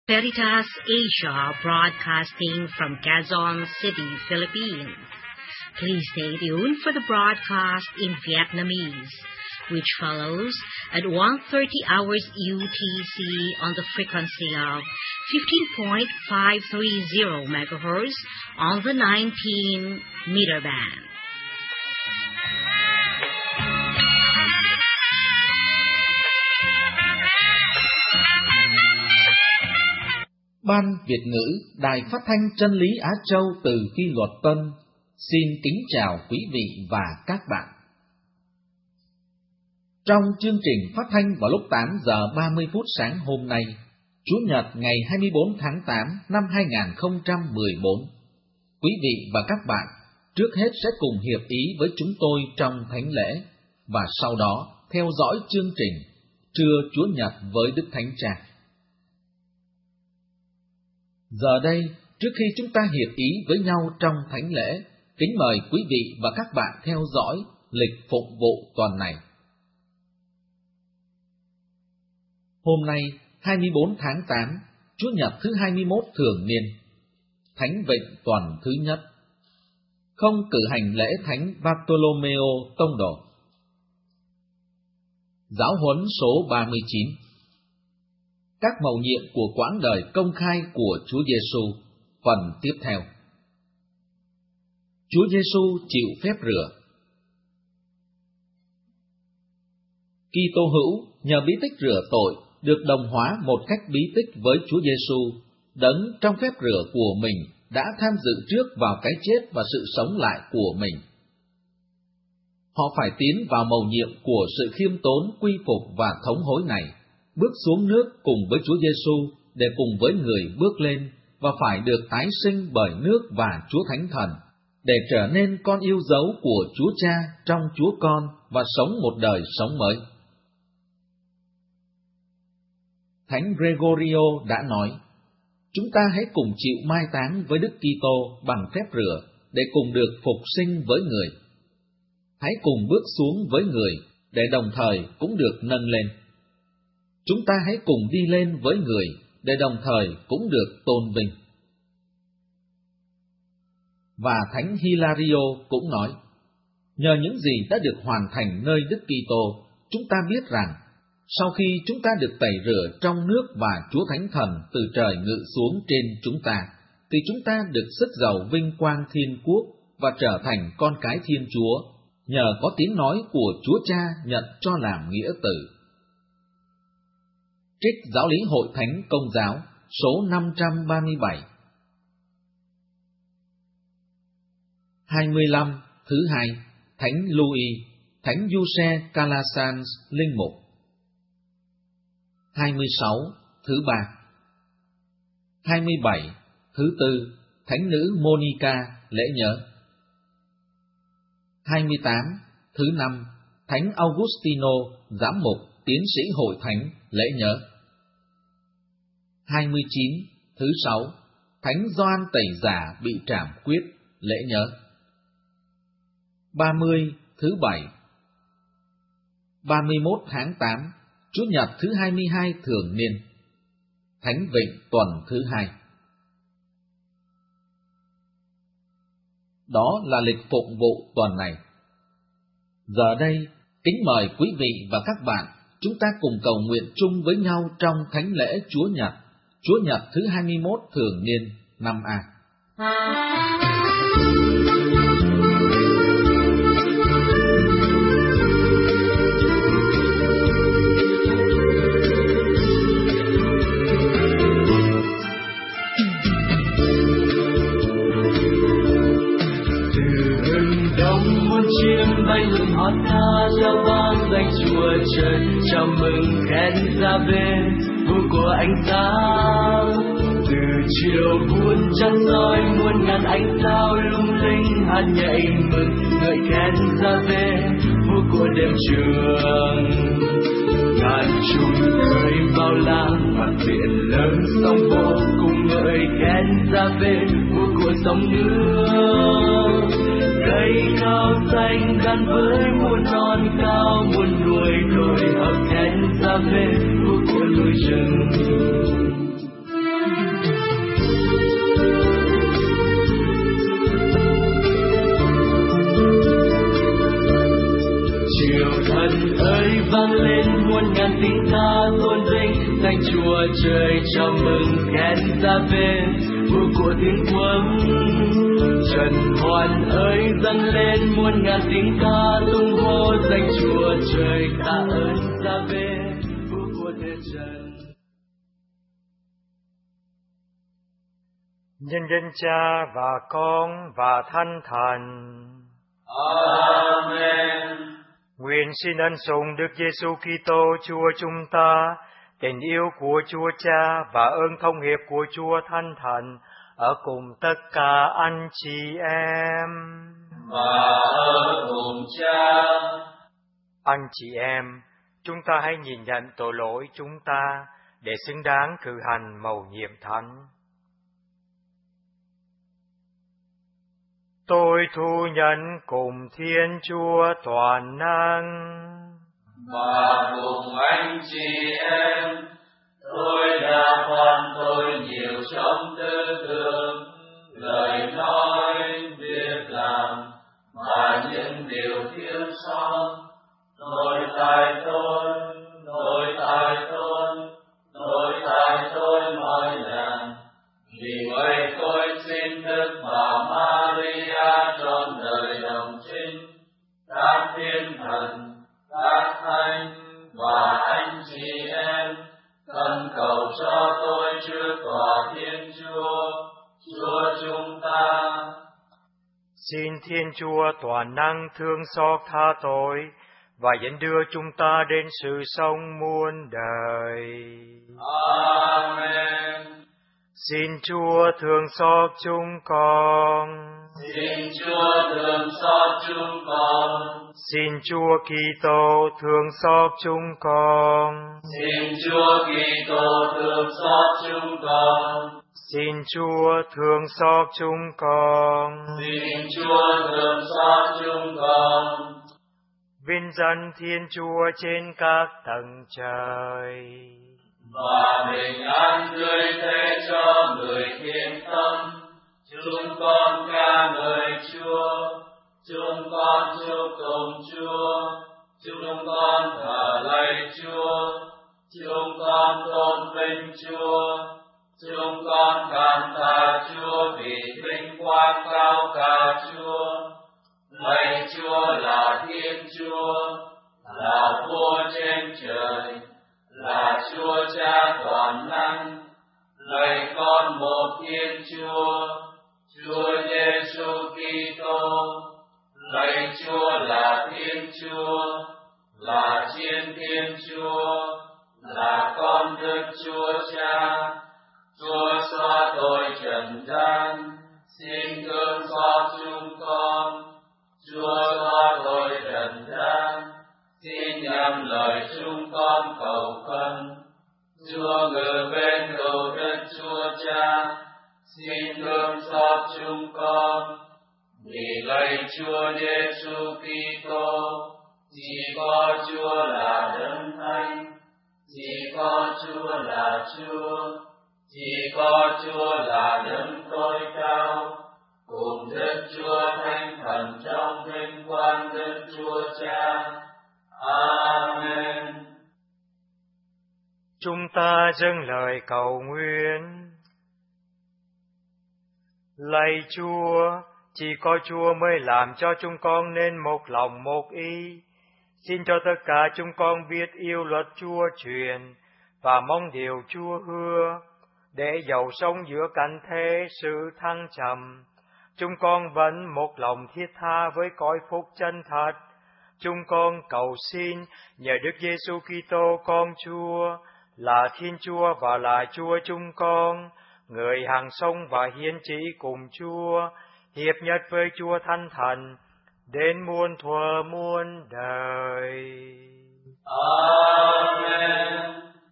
Veritas Asia broadcasting from Quezon City, Philippines. Please stay tuned for the broadcast in Vietnamese, which follows at 1:30 hours UTC on the frequency of 15.530 MHz on the 19-meter band. Ban Việt ngữ Đài Phát thanh Chân lý Á Châu từ Quy Luật Tân xin kính chào quý vị và các bạn. Trong chương trình phát thanh vào lúc 8 giờ 30 phút sáng hôm nay, Chủ nhật ngày 24 tháng 8 năm 2014, quý vị và các bạn trước hết sẽ cùng hiệp ý với chúng tôi trong thánh lễ và sau đó theo dõi chương trình Trưa Chúa Nhật với Đức Thánh Cha. Giờ đây, trước khi chúng ta hiệp ý với nhau trong thánh lễ, kính mời quý vị và các bạn theo dõi lịch phụng vụ tuần này. Hôm nay, 24 tháng 8, Chủ nhật thứ 21 thường niên, Thánh Vịnh tuần thứ nhất. Không cử hành lễ Thánh Bartolomeo Tông Đồ. Giáo huấn số 39. Các mầu nhiệm của quãng đời công khai của Chúa Giêsu, phần tiếp theo. Chúa Giêsu chịu phép rửa. Kitô hữu nhờ bí tích rửa tội được đồng hóa một cách bí tích với Chúa Giêsu, đấng trong phép rửa của mình đã tham dự trước vào cái chết và sự sống lại của mình. Họ phải tiến vào mầu nhiệm của sự khiêm tốn, quy phục và thống hối này, bước xuống nước cùng với Chúa Giêsu để cùng với người bước lên và phải được tái sinh bởi nước và Chúa Thánh Thần để trở nên con yêu dấu của Chúa Cha trong Chúa Con và sống một đời sống mới. Thánh Gregorio đã nói: chúng ta hãy cùng chịu mai táng với Đức Kitô bằng phép rửa để cùng được phục sinh với người. Hãy cùng bước xuống với người để đồng thời cũng được nâng lên. Chúng ta hãy cùng đi lên với người để đồng thời cũng được tôn vinh. Và Thánh Hilario cũng nói: nhờ những gì đã được hoàn thành nơi Đức Kitô, chúng ta biết rằng sau khi chúng ta được tẩy rửa trong nước và Chúa Thánh Thần từ trời ngự xuống trên chúng ta, thì chúng ta được sức giàu vinh quang thiên quốc và trở thành con cái Thiên Chúa, nhờ có tiếng nói của Chúa Cha nhận cho làm nghĩa tử. Trích Giáo lý Hội Thánh Công giáo số 537. 25. Thứ hai, Thánh Louis, Thánh Giuse Calasanz linh mục. 26. Thứ ba. 27. Thứ tư, Thánh nữ Monica lễ nhớ. 28. Thứ năm, Thánh Augustino giám mục, tiến sĩ Hội Thánh lễ nhớ. 29. Thứ sáu, Thánh Gioan Tẩy Giả bị trảm quyết lễ nhớ. 30. Thứ bảy. 31 tháng 8, Chủ nhật thứ 22 thường niên, Thánh Vịnh tuần thứ 2. Đó là lịch phụng vụ tuần này. Giờ đây, kính mời quý vị và các bạn, chúng ta cùng cầu nguyện chung với nhau trong thánh lễ Chúa Nhật thứ 21 thường niên năm A. Chim bay lượn hót ca reo vang danh Chúa Trời, chào mừng khen ra về vua của ánh sáng. Từ chiều buồn trăng soi muôn ngàn ánh sao lung linh hát nhảy mừng ngợi khen ra về vua của đêm trường. Ngàn trùng cười bao la mặt biển lớn sóng vỗ cùng ngợi khen ra về vua của sóng nước. Cây cao xanh gắn với muôn non cao muôn đuôi đồi hợp khen ra về vua của núi rừng. trời chào mừng khen ra về vua của thiên quân. Trần hoàn ơi dâng lên muôn ngàn tiếng ca tung hô danh Chúa trời, tạ ơn ra về vua của thế trần. Nhân danh Cha và Con và Thánh Thần. Amen. Nguyện xin ân sủng Đức Giêsu Kitô Chúa chúng ta, tình yêu của Chúa Cha và ơn thông hiệp của Chúa Thánh Thần ở cùng tất cả anh chị em. Và ở cùng Cha. Anh chị em, chúng ta hãy nhìn nhận tội lỗi chúng ta để xứng đáng cử hành mầu nhiệm thánh. Tôi thu nhận cùng Thiên Chúa toàn năng và cùng anh chị em, tôi đã phạm tội nhiều trong tư tưởng, lời nói, việc làm và những điều thiếu sót. Tôi tại tôi mọi lần. Vì vậy tôi xin Đức Bà Maria trọn đời đồng trinh, các thiên thần, các thánh và anh chị em, khẩn cầu cho tôi trước tòa Thiên Chúa, Chúa chúng ta. Xin Thiên Chúa toàn năng thương xót tha tội và dẫn đưa chúng ta đến sự sống muôn đời. Amen. Xin Chúa thương xót chúng con. Xin Chúa thương xót chúng con. Xin Chúa Kitô thương xót chúng con. Xin Chúa Kitô thương xót chúng con. Xin Chúa thương xót chúng con. Xin Chúa thương xót chúng con. Vinh danh Thiên Chúa trên các tầng trời. Và bình an tươi thế cho người thiện tâm. Chúng con ca ngợi Chúa, chúng con chúc tụng Chúa, chúng con thờ lạy Chúa, chúng con tôn vinh Chúa, chúng con cảm tạ Chúa vì vinh quang cao cả Chúa. Lạy Chúa là Thiên Chúa, là Vua trên trời, là Chúa Cha toàn năng. Lạy con một Thiên Chúa, Chúa Giêsu Kitô. Lạy Chúa là Thiên Chúa, là Chiến Thiên Chúa, là con Đức Chúa Cha. Chúa xóa tội trần gian, xin thương xót chúng con. Chúa xóa tội trần gian, xin nhắm lời chúng con cầu khẩn. Chúa ngự bên hữu Đức Chúa Cha, xin thương xót chúng con. Vì lạy Chúa Giêsu Kitô, chỉ có Chúa là Đấng Thánh, chỉ có Chúa là Chúa, chỉ có Chúa là Đấng tối cao, cùng Đức Chúa Thánh Thần trong vinh quang Đức Chúa Cha. Amen. Chúng ta dâng lời cầu nguyện. Lạy Chúa, chỉ có Chúa mới làm cho chúng con nên một lòng một ý. Xin cho tất cả chúng con biết yêu luật Chúa truyền và mong điều Chúa hứa, để dầu sống giữa cảnh thế sự thăng trầm, chúng con vẫn một lòng thiết tha với cõi phúc chân thật. Chúng con cầu xin nhờ Đức Giêsu Kitô con Chúa, là Thiên Chúa và là Chúa chúng con, người hằng sống và hiến chỉ cùng Chúa, hiệp nhất với Chúa Thánh Thần, đến muôn thuở muôn đời. Amen.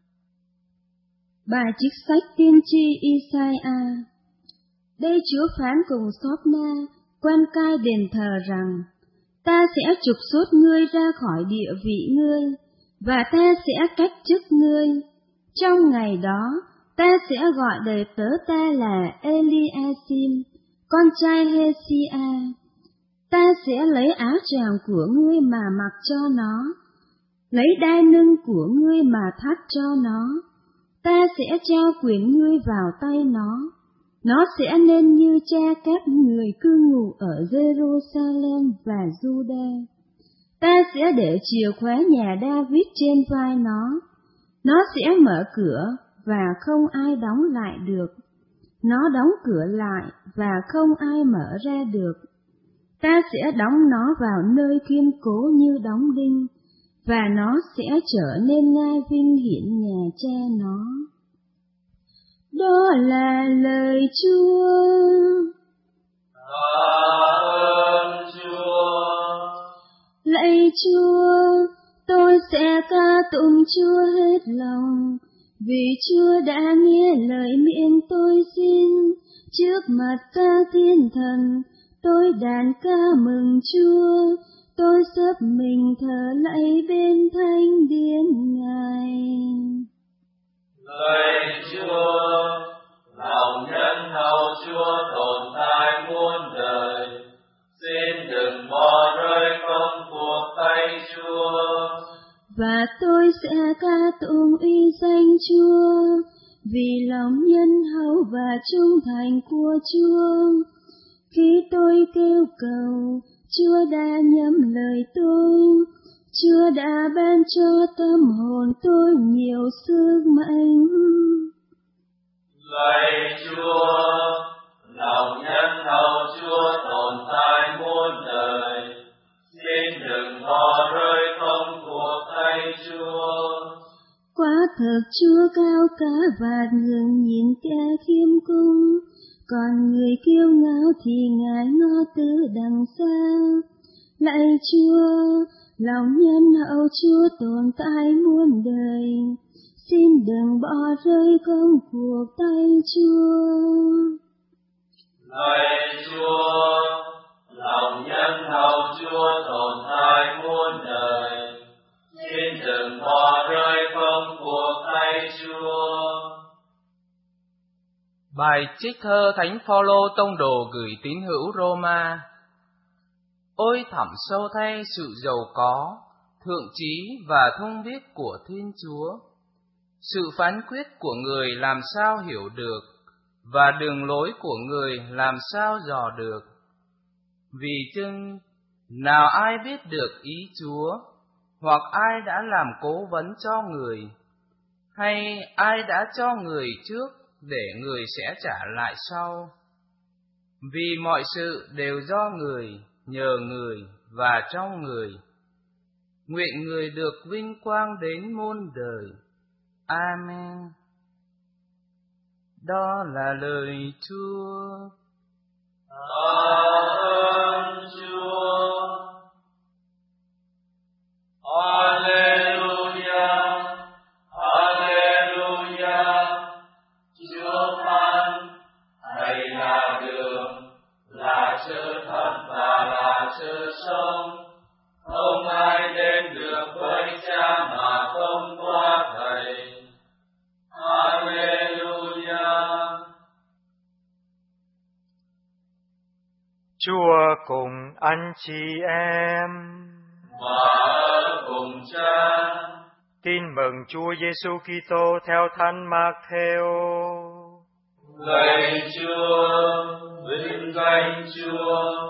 Bài trích sách tiên tri Isaiah. Đây Chúa phán cùng Sopna, quan cai đền thờ rằng: Ta sẽ trục xuất ngươi ra khỏi địa vị ngươi, và ta sẽ cách chức ngươi. Trong ngày đó, ta sẽ gọi đời tớ ta là Eliasim, con trai Hesia. Ta sẽ lấy áo choàng của ngươi mà mặc cho nó, lấy đai lưng của ngươi mà thắt cho nó. ta sẽ trao quyền ngươi vào tay nó sẽ nên như cha các người cư ngụ ở Jerusalem và Juda. Ta sẽ để chìa khóa nhà David trên vai nó sẽ mở cửa và không ai đóng lại được, nó đóng cửa lại và không ai mở ra được. Ta sẽ đóng nó vào nơi kiên cố như đóng đinh, và nó sẽ trở nên ngai vinh hiển nhà cha nó. Đó là lời Chúa. Ơn Chúa. Lạy Chúa, tôi sẽ ca tụng Chúa hết lòng, vì Chúa đã nghe lời miệng tôi xin. Trước mặt các thiên thần, tôi đàn ca mừng Chúa, tôi xếp mình thờ lạy bên thánh điện Ngài. Lạy Chúa, lòng nhân hậu Chúa tồn tại muôn đời, xin đừng bỏ rơi công cuộc tay Chúa. Và tôi sẽ ca tụng uy danh Chúa, vì lòng nhân hậu và trung thành của Chúa. Khi tôi kêu cầu, Chúa đã nhắm lời tôi, Chúa đã ban cho tâm hồn tôi nhiều sức mạnh. Lạy Chúa, lòng nhân hậu Chúa tồn tại muôn đời, xin đừng bỏ rơi công cuộc tay Chúa. Quả thực Chúa cao cả và ngưỡng nhìn kẻ khiêm cung, còn người kiêu ngạo thì Ngài ngó từ đằng xa. Lạy Chúa, lòng nhân hậu Chúa tồn tại muôn đời, xin đừng bỏ rơi công cuộc tay Chúa. Lạy Chúa, lòng nhân hậu Chúa tồn tại muôn đời, xin đừng bỏ rơi công cuộc tay Chúa. Bài trích thơ Thánh Phaolô tông đồ gửi tín hữu Roma. Ôi thẳm sâu thay sự giàu có, thượng trí và thông biết của Thiên Chúa! Sự phán quyết của người làm sao hiểu được, và đường lối của người làm sao dò được? Vì chừng nào ai biết được ý Chúa, hoặc ai đã làm cố vấn cho người, hay ai đã cho người trước để người sẽ trả lại sau? Vì mọi sự đều do người, nhờ người và trong người. Nguyện người được vinh quang đến muôn đời. Amen. Đó là lời Chúa. Ơn Chúa. Alleluia, Alleluia. Chúa phán, Thầy là đường, là sự thật và là sự sống. Không ai đến được với Cha mà không qua Thầy. Alleluia. Chúa cùng anh chị em Và ở cùng Cha. Tin mừng Chúa Giêsu Kitô theo Thánh Mác-thêu. Lạy Chúa, vinh danh Chúa.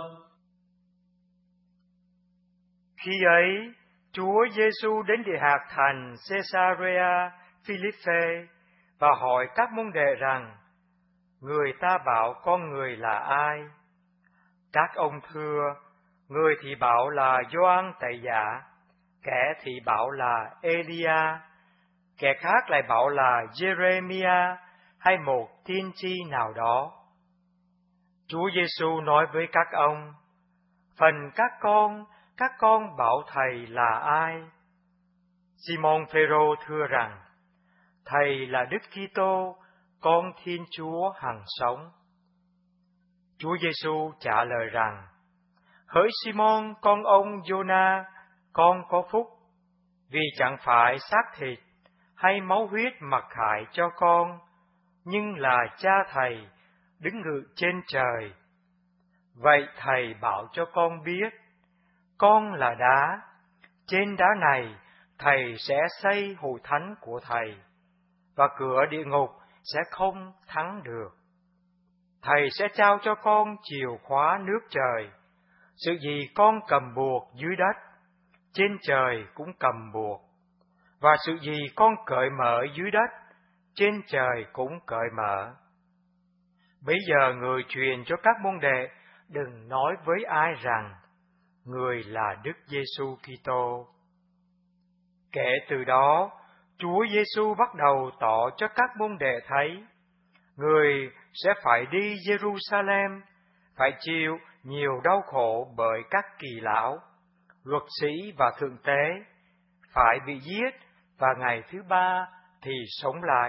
Khi ấy, Chúa Giêsu đến địa hạt thành Caesarea Philippe và hỏi các môn đệ rằng: người ta bảo con người là ai? Các ông thưa: người thì bảo là Gioan Tẩy Giả, kẻ thì bảo là Elia, kẻ khác lại bảo là Jeremia hay một tiên tri nào đó. Chúa Giêsu nói với các ông: phần các con bảo Thầy là ai? Simon Phêrô thưa rằng: Thầy là Đức Kitô, con Thiên Chúa hằng sống. Chúa Giêsu trả lời rằng: hỡi Simon con ông Giô-na, con có phúc, vì chẳng phải xác thịt hay máu huyết mặc khải cho con, nhưng là Cha Thầy đứng ngự trên trời. Vậy Thầy bảo cho con biết, con là đá, trên đá này Thầy sẽ xây hội thánh của Thầy, và cửa địa ngục sẽ không thắng được. Thầy sẽ trao cho con chìa khóa nước trời. Sự gì con cầm buộc dưới đất, trên trời cũng cầm buộc. Và sự gì con cởi mở dưới đất, trên trời cũng cởi mở. Bây giờ người truyền cho các môn đệ đừng nói với ai rằng người là Đức Giêsu Kitô. Kể từ đó, Chúa Giêsu bắt đầu tỏ cho các môn đệ thấy, người sẽ phải đi Jerusalem, phải chịu nhiều đau khổ bởi các kỳ lão, luật sĩ và thượng tế, phải bị giết và ngày thứ ba thì sống lại.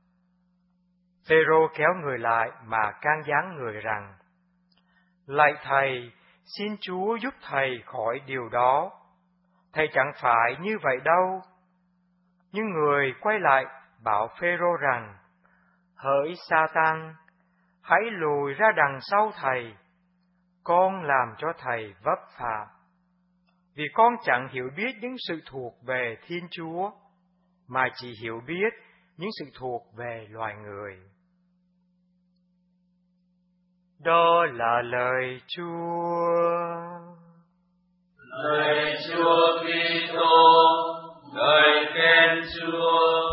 Phêrô kéo người lại mà can gián người rằng, lạy Thầy, xin Chúa giúp Thầy khỏi điều đó. Thầy chẳng phải như vậy đâu. Nhưng người quay lại bảo Phêrô rằng, hỡi Sa-tan, hãy lùi ra đằng sau Thầy, con làm cho Thầy vấp phạm. Vì con chẳng hiểu biết những sự thuộc về Thiên Chúa, mà chỉ hiểu biết những sự thuộc về loài người. Đó là lời Chúa. Lời Chúa Kitô, ngợi khen Chúa.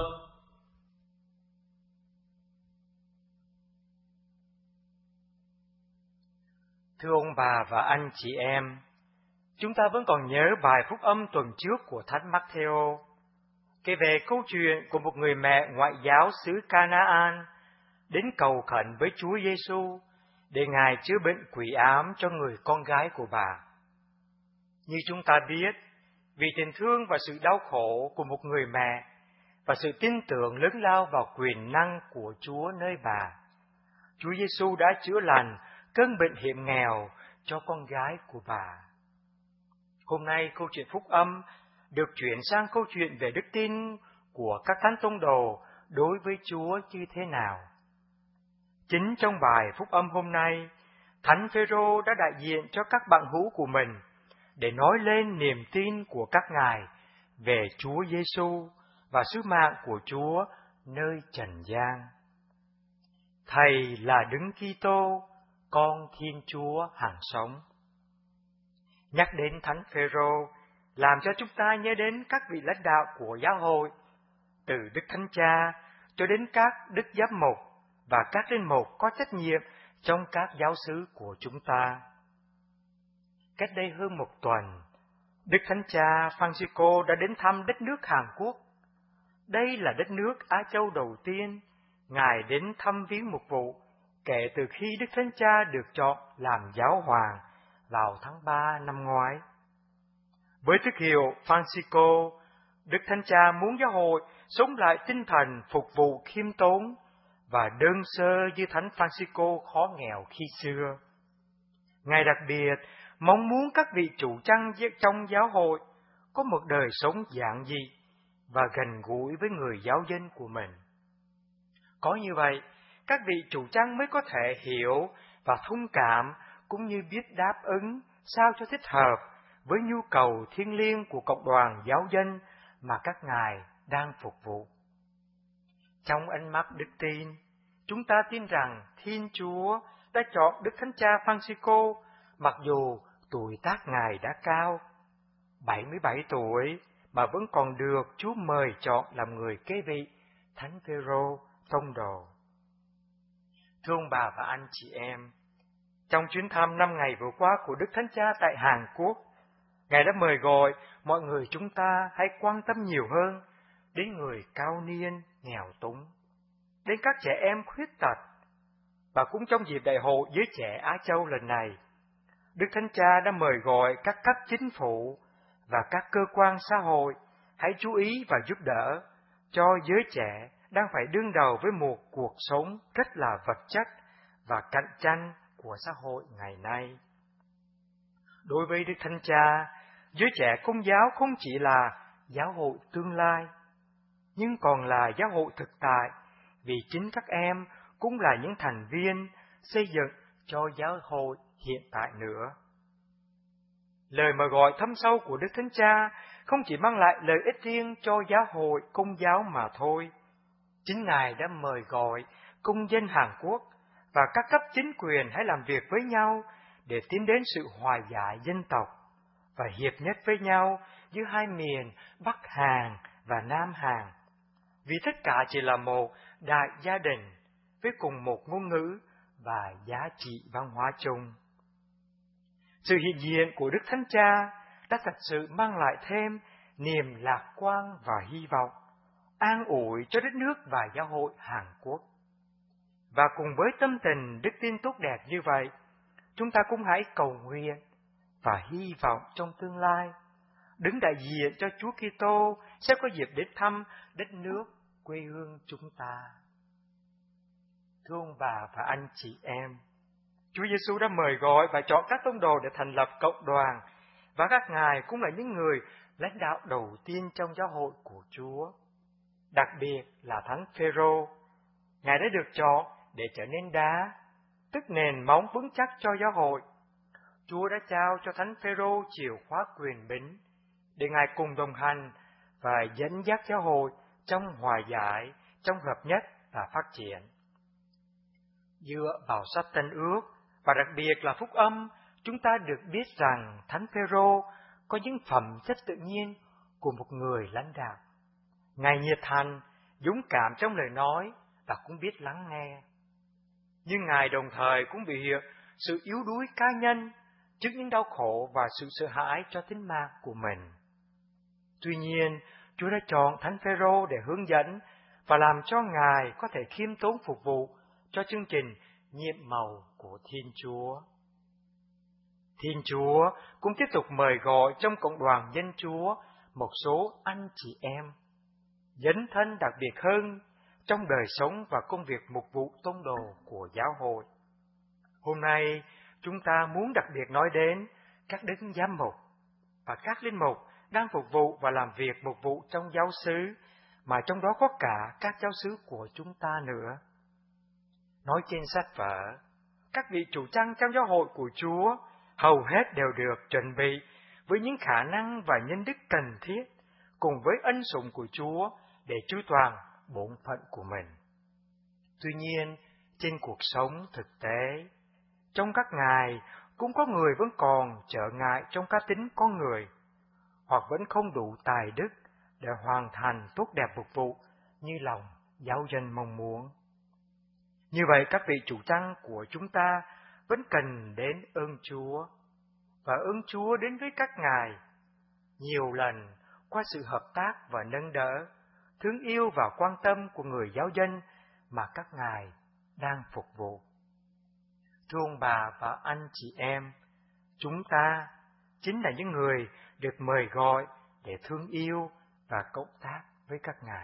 Thưa ông bà và anh chị em, chúng ta vẫn còn nhớ bài phúc âm tuần trước của Thánh Matthew, kể về câu chuyện của một người mẹ ngoại giáo xứ Canaan đến cầu khẩn với Chúa Giêsu để Ngài chữa bệnh quỷ ám cho người con gái của bà. Như chúng ta biết, vì tình thương và sự đau khổ của một người mẹ và sự tin tưởng lớn lao vào quyền năng của Chúa nơi bà, Chúa Giêsu đã chữa lành cơn bệnh hiểm nghèo cho con gái của bà. Hôm nay câu chuyện phúc âm được chuyển sang câu chuyện về đức tin của các thánh tông đồ đối với Chúa như thế nào. Chính trong bài phúc âm hôm nay, Thánh Phêrô đã đại diện cho các bạn hữu của mình để nói lên niềm tin của các ngài về Chúa Giêsu và sứ mạng của Chúa nơi trần gian. Thầy là Đấng Kitô, con Thiên Chúa hằng sống. Nhắc đến Thánh Phêrô làm cho chúng ta nhớ đến các vị lãnh đạo của giáo hội, từ Đức Thánh Cha cho đến các đức giám mục và các linh mục có trách nhiệm trong các giáo xứ của chúng ta. Cách đây hơn một tuần, Đức Thánh Cha Francisco đã đến thăm đất nước Hàn Quốc. Đây là đất nước Á Châu đầu tiên Ngài đến thăm viếng mục vụ kể từ khi Đức Thánh Cha được chọn làm giáo hoàng vào tháng 3 năm ngoái. Với tước hiệu Francisco, Đức Thánh Cha muốn giáo hội sống lại tinh thần phục vụ khiêm tốn và đơn sơ như Thánh Francisco khó nghèo khi xưa. Ngài đặc biệt mong muốn các vị chủ chăn trong giáo hội có một đời sống giản dị và gần gũi với người giáo dân của mình. Có như vậy, các vị chủ chăn mới có thể hiểu và thông cảm cũng như biết đáp ứng sao cho thích hợp với nhu cầu thiêng liêng của cộng đoàn giáo dân mà các ngài đang phục vụ. Trong ánh mắt đức tin, chúng ta tin rằng Thiên Chúa đã chọn Đức Thánh Cha Francisco mặc dù tuổi tác ngài đã cao, 77 tuổi, mà vẫn còn được Chúa mời chọn làm người kế vị Thánh Phêrô tông đồ. Thưa ông bà và anh chị em, trong chuyến thăm 5 ngày vừa qua của Đức Thánh Cha tại Hàn Quốc, Ngài đã mời gọi mọi người chúng ta hãy quan tâm nhiều hơn đến người cao niên, nghèo túng, đến các trẻ em khuyết tật. Và cũng trong dịp đại hội giới trẻ Á Châu lần này, Đức Thánh Cha đã mời gọi các cấp chính phủ và các cơ quan xã hội hãy chú ý và giúp đỡ cho giới trẻ đang phải đương đầu với một cuộc sống rất là vật chất và cạnh tranh của xã hội ngày nay. Đối với Đức Thánh Cha, giới trẻ Công giáo không chỉ là giáo hội tương lai, nhưng còn là giáo hội thực tại, vì chính các em cũng là những thành viên xây dựng cho giáo hội hiện tại nữa. Lời mời gọi thâm sâu của Đức Thánh Cha không chỉ mang lại lợi ích riêng cho giáo hội Công giáo mà thôi. Chính Ngài đã mời gọi công dân Hàn Quốc và các cấp chính quyền hãy làm việc với nhau để tiến đến sự hòa giải dân tộc và hiệp nhất với nhau giữa hai miền Bắc Hàn và Nam Hàn, vì tất cả chỉ là một đại gia đình với cùng một ngôn ngữ và giá trị văn hóa chung. Sự hiện diện của Đức Thánh Cha đã thật sự mang lại thêm niềm lạc quan và hy vọng, an ủi cho đất nước và giáo hội Hàn Quốc. Và cùng với tâm tình đức tin tốt đẹp như vậy, chúng ta cũng hãy cầu nguyện và hy vọng trong tương lai, đứng đại diện cho Chúa Kitô sẽ có dịp đến thăm đất nước quê hương chúng ta. Thưa ông bà và anh chị em, Chúa Giêsu đã mời gọi và chọn các tông đồ để thành lập cộng đoàn, và các ngài cũng là những người lãnh đạo đầu tiên trong giáo hội của Chúa. Đặc biệt là Thánh Phêrô, ngài đã được chọn để trở nên đá, tức nền móng vững chắc cho giáo hội. Chúa đã trao cho Thánh Phêrô chìa khóa quyền bính để ngài cùng đồng hành và dẫn dắt giáo hội trong hòa giải, trong hợp nhất và phát triển. Dựa vào sách Tân Ước và đặc biệt là Phúc Âm, chúng ta được biết rằng Thánh Phêrô có những phẩm chất tự nhiên của một người lãnh đạo. Ngài nhiệt thành, dũng cảm trong lời nói và cũng biết lắng nghe. Nhưng ngài đồng thời cũng biểu hiện sự yếu đuối cá nhân trước những đau khổ và sự sợ hãi cho tính mạng của mình. Tuy nhiên, Chúa đã chọn Thánh Phêrô để hướng dẫn và làm cho ngài có thể khiêm tốn phục vụ cho chương trình nhiệm màu của Thiên Chúa. Thiên Chúa cũng tiếp tục mời gọi trong cộng đoàn dân Chúa một số anh chị em dấn thân đặc biệt hơn trong đời sống và công việc mục vụ tông đồ của giáo hội. Hôm nay, chúng ta muốn đặc biệt nói đến các đấng giám mục và các linh mục đang phục vụ và làm việc mục vụ trong giáo xứ, mà trong đó có cả các giáo xứ của chúng ta nữa. Nói trên sách vở, các vị chủ chăn trong giáo hội của Chúa hầu hết đều được chuẩn bị với những khả năng và nhân đức cần thiết cùng với ân sủng của Chúa để tru toàn bổn phận của mình. Tuy nhiên, trên cuộc sống thực tế, trong các ngài cũng có người vẫn còn trở ngại trong cá tính con người, hoặc vẫn không đủ tài đức để hoàn thành tốt đẹp phục vụ như lòng giáo dân mong muốn. Như vậy, các vị chủ chăn của chúng ta vẫn cần đến ơn Chúa, và ơn Chúa đến với các ngài nhiều lần qua sự hợp tác và nâng đỡ, thương yêu và quan tâm của người giáo dân mà các ngài đang phục vụ. Thưa ông bà và anh chị em, chúng ta chính là những người được mời gọi để thương yêu và cộng tác với các ngài.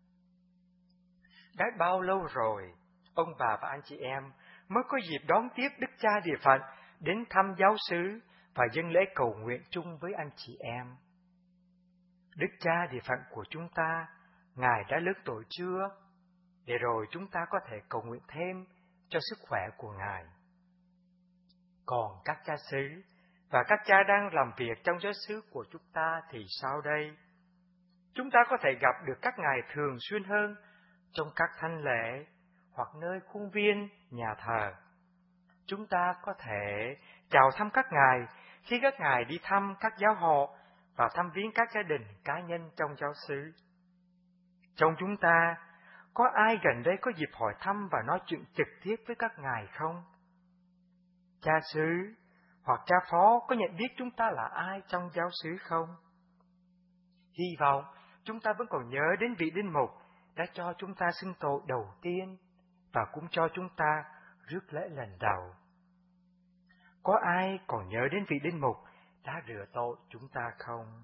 Đã bao lâu rồi, ông bà và anh chị em mới có dịp đón tiếp Đức Cha Địa Phận đến thăm giáo xứ và dâng lễ cầu nguyện chung với anh chị em. Đức Cha Địa Phận của chúng ta, ngài đã lớn tuổi chưa? Để rồi chúng ta có thể cầu nguyện thêm cho sức khỏe của ngài. Còn các cha xứ và các cha đang làm việc trong giáo xứ của chúng ta thì sao đây? Chúng ta có thể gặp được các ngài thường xuyên hơn trong các thánh lễ hoặc nơi khuôn viên, nhà thờ. Chúng ta có thể chào thăm các ngài khi các ngài đi thăm các giáo họ và thăm viếng các gia đình cá nhân trong giáo xứ. Trong chúng ta, có ai gần đây có dịp hỏi thăm và nói chuyện trực tiếp với các ngài không? Cha xứ hoặc cha phó có nhận biết chúng ta là ai trong giáo xứ không? Hy vọng chúng ta vẫn còn nhớ đến vị linh mục đã cho chúng ta xưng tội đầu tiên và cũng cho chúng ta rước lễ lần đầu. Có ai còn nhớ đến vị linh mục đã rửa tội chúng ta không?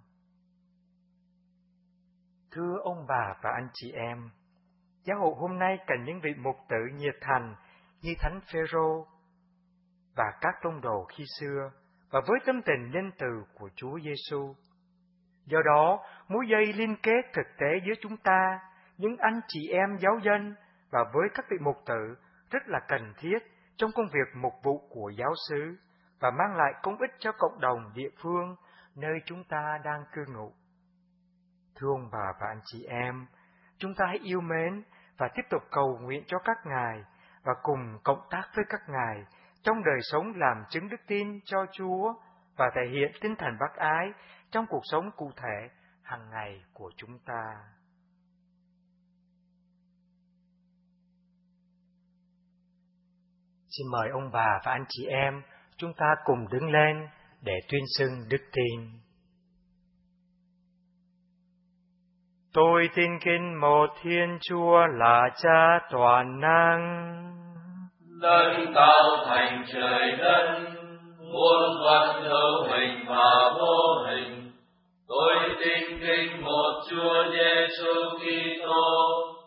Thưa ông bà và anh chị em, giáo hội hôm nay cần những vị mục tử nhiệt thành như Thánh Phêrô và các tông đồ khi xưa, và với tâm tình nhân từ của Chúa Giêsu. Do đó, mối dây liên kết thực tế giữa chúng ta, những anh chị em giáo dân và với các vị mục tử rất là cần thiết trong công việc mục vụ của giáo xứ và mang lại công ích cho cộng đồng địa phương nơi chúng ta đang cư ngụ. Thưa ông bà và anh chị em, chúng ta hãy yêu mến và tiếp tục cầu nguyện cho các ngài và cùng cộng tác với các ngài trong đời sống làm chứng đức tin cho Chúa và thể hiện tinh thần bác ái trong cuộc sống cụ thể hàng ngày của chúng ta. Xin mời ông bà và anh chị em chúng ta cùng đứng lên để tuyên xưng đức tin. Tôi tin kính một Thiên Chúa là Cha toàn năng, Đấng tạo thành trời đất, muôn vật hữu hình và vô hình. Tôi tin kính một Chúa Giêsu Kitô,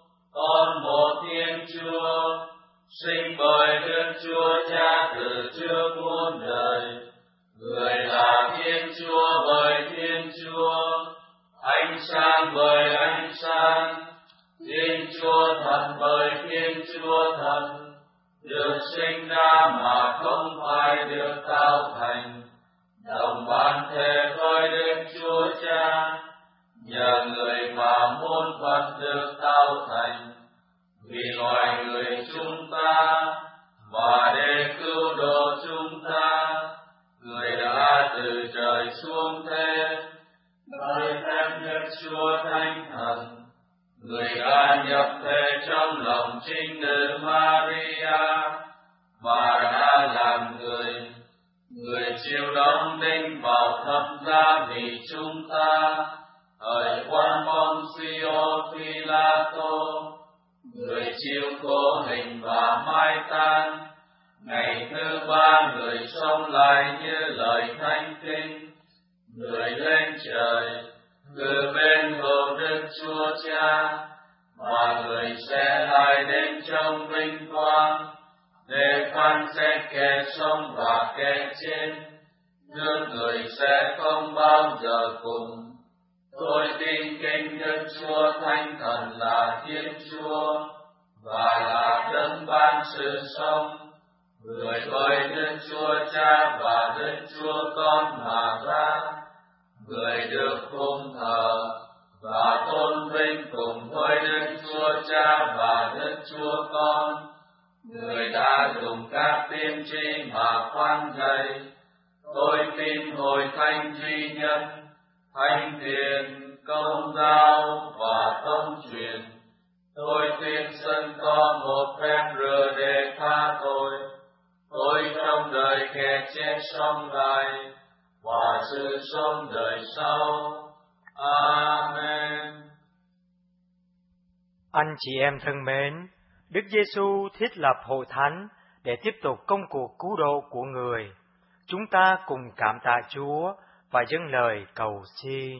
con một Thiên Chúa, sinh bởi Đức Chúa Cha từ trước muôn đời. Người là Thiên Chúa bởi Thiên Chúa, ánh sáng bởi ánh sáng, Thiên Chúa thật bởi Thiên Chúa thật, được sinh ra mà không phải được tạo thành, đồng ban thể với Đức Chúa Cha, nhờ người mà muôn vật được tạo thành, vì loài người chúng ta và để cứu độ chúng ta, người đã từ trời xuống thế, bởi phép Đức Chúa Thánh Thần. Người đã nhập thể trong lòng trinh nữ Maria và đã làm người. Người chịu đóng đinh vào thập giá vì chúng ta, thời quan Poncio Pilato. Người chịu khổ hình và mai táng. Ngày thứ ba người sống lại như lời Thánh Kinh. Người lên trời, từ bên hữu Đức Chúa Cha, và người sẽ lại đến trong vinh quang, để phán xét kẻ sống và kẻ chết. Nước người sẽ không bao giờ cùng. Tôi tin kính Đức Chúa Thánh Thần là Thiên Chúa, và là đấng ban sự sống, người bởi Đức Chúa Cha và Đức Chúa Con mà ra, người được phụng thờ và tôn vinh cùng với Đức Chúa Cha và Đức Chúa Con. Người đã dùng các tiên tri mà khoan dạy. Tôi tin hội thánh duy nhất, thánh thiện, công giáo và thông truyền. Tôi tin xin có một phép rửa để tha tội. Tôi trong đời kẻ chết sống lại và sự sống đời sau. Amen. Anh chị em thân mến, Đức Giêsu thiết lập hội thánh để tiếp tục công cuộc cứu độ của người. Chúng ta cùng cảm tạ Chúa và dâng lời cầu xin.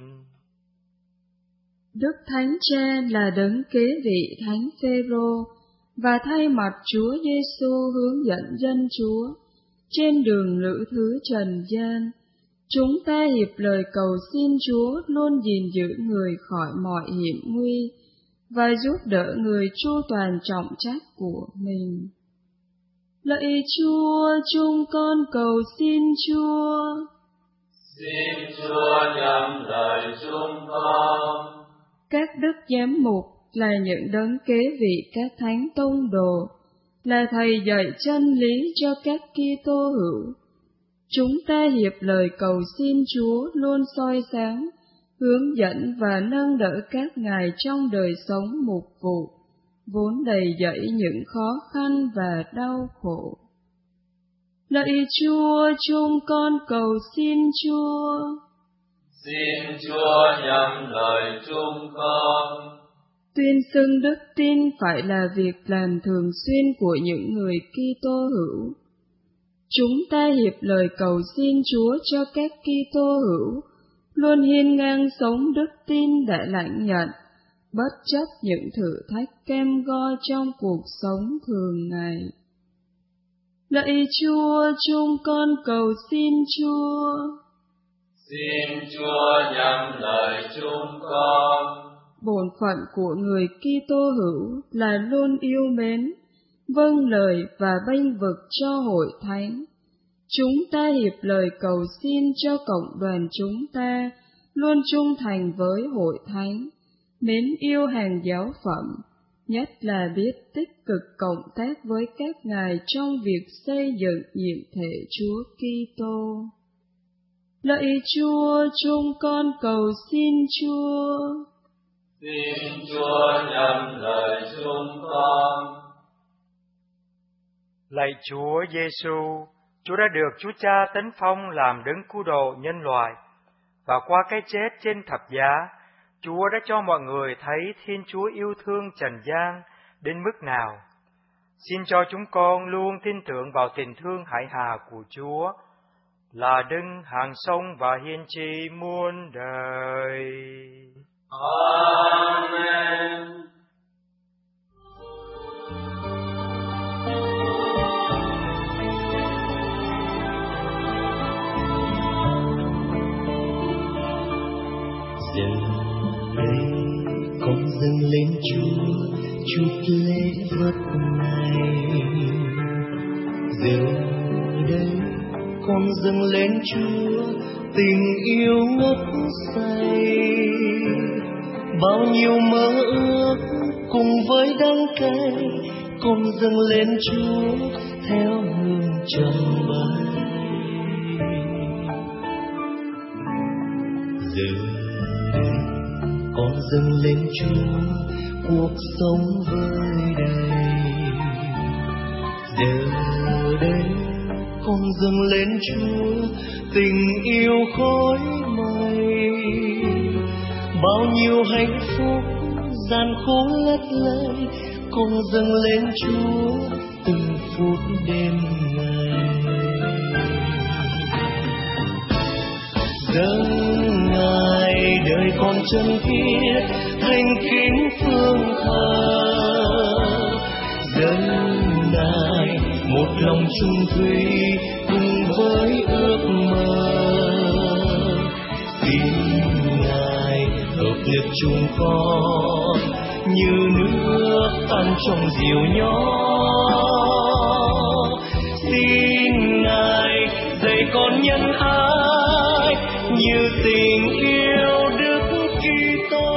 Đức Thánh Cha là đấng kế vị Thánh Phêrô và thay mặt Chúa Giêsu hướng dẫn dân Chúa trên đường lữ thứ trần gian. Chúng ta hiệp lời cầu xin Chúa luôn gìn giữ người khỏi mọi hiểm nguy và giúp đỡ người chu toàn trọng trách của mình. Lạy Chúa, chúng con cầu xin Chúa. Xin Chúa nhắm lời chúng con. Các đức giám mục là những đấng kế vị các thánh tông đồ, là thầy dạy chân lý cho các Kitô hữu. Chúng ta hiệp lời cầu xin Chúa luôn soi sáng, hướng dẫn và nâng đỡ các ngài trong đời sống mục vụ, vốn đầy dẫy những khó khăn và đau khổ. Lạy Chúa, chúng con cầu xin Chúa. Xin Chúa nhắm lời chúng con. Tuyên xưng đức tin phải là việc làm thường xuyên của những người Kitô hữu. Chúng ta hiệp lời cầu xin Chúa cho các Kitô hữu luôn hiên ngang sống đức tin đã lãnh nhận, bất chấp những thử thách cam go trong cuộc sống thường ngày. Lạy Chúa, chúng con cầu xin Chúa. Xin Chúa nhắm lời chúng con. Bổn phận của người Kitô hữu là luôn yêu mến, vâng lời và bênh vực cho hội thánh. Chúng ta hiệp lời cầu xin cho cộng đoàn chúng ta luôn trung thành với hội thánh, mến yêu hàng giáo phẩm, nhất là biết tích cực cộng tác với các ngài trong việc xây dựng nhiệm thể Chúa Kitô. Lạy Chúa, chúng con cầu xin Chúa. Xin Chúa nhận lời chúng con. Lạy Chúa Giêsu, Chúa đã được Chúa Cha tấn phong làm đấng cứu độ nhân loại, và qua cái chết trên thập giá, Chúa đã cho mọi người thấy Thiên Chúa yêu thương trần gian đến mức nào. Xin cho chúng con luôn tin tưởng vào tình thương hải hà của Chúa, là đấng hàng sống và hiên tri muôn đời. Amen. Giờ đây con dâng lên Chúa chút lễ vật này. Giờ đây con dâng lên Chúa tình yêu ngất say. Bao nhiêu mơ ước cùng với đắng cay, con dâng lên Chúa theo hương trầm bay. Giờ đây con dâng lên Chúa cuộc sống vơi đầy. Giờ đây con dâng lên Chúa tình yêu khói mây. Bao nhiêu hạnh phúc gian khổ lất lây, con dâng lên Chúa từng phút đêm ngày. Dâng Ngài đời con chân thiết thành kính phương thờ. Dâng Ngài một lòng trung thủy cùng với ước mơ. Xin Ngài hợp nhất chúng con như nước tan trong diều nhỏ. Xin Ngài dạy con nhân ái như tình yêu Đức Kitô.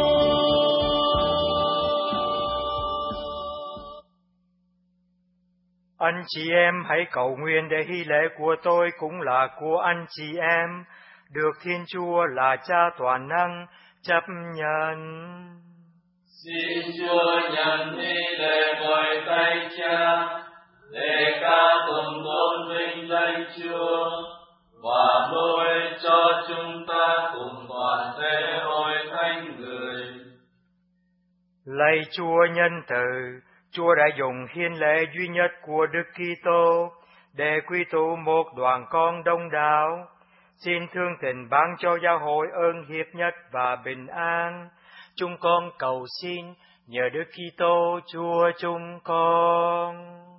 Anh chị em hãy cầu nguyện để hy lễ của tôi cũng là của anh chị em, được Thiên Chúa là Cha toàn năng chấp nhận. Xin Chúa nhận hy lễ bởi tay Cha, để ca tụng tôn vinh danh Chúa, và nuôi cho chúng ta cùng toàn thể hội thánh người. Lạy Chúa nhân từ, Chúa đã dùng hiến lễ duy nhất của Đức Kitô để quy tụ một đoàn con đông đảo. Xin thương tình ban cho giáo hội ơn hiệp nhất và bình an. Chúng con cầu xin nhờ Đức Kitô Chúa chúng con.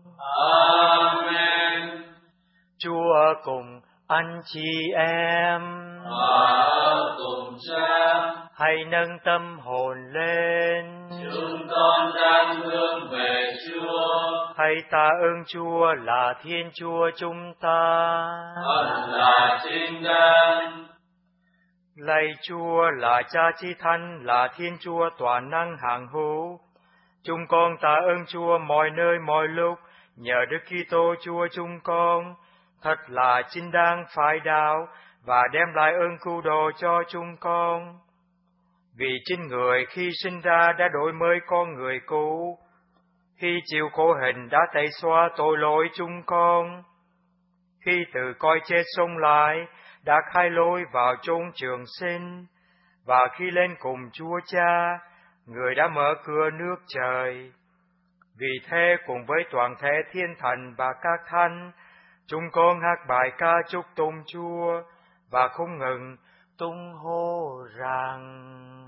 Amen. Chúa cùng anh chị em Và cùng Cha, hãy nâng tâm hồn lên. chúng con đang hướng về Chúa. Hãy tạ ơn Chúa là Thiên Chúa chúng ta. Thật là chính đáng. Lạy Chúa là Cha Chí Thánh, là Thiên Chúa toàn năng hằng hữu. Chúng con tạ ơn Chúa mọi nơi mọi lúc nhờ Đức Kitô Chúa chúng con. Thật là chính đáng phải đạo và đem lại ơn cứu độ cho chúng con. Vì chính Người khi sinh ra đã đổi mới con người cũ, khi chịu khổ hình đã tẩy xóa tội lỗi chúng con. Khi từ cõi chết sống lại, đã khai lối vào chốn trường sinh, và khi lên cùng Chúa Cha, Người đã mở cửa nước trời. Vì thế cùng với toàn thể thiên thần và các thánh, chúng con hát bài ca chúc tụng Chúa và không ngừng tung hô rằng: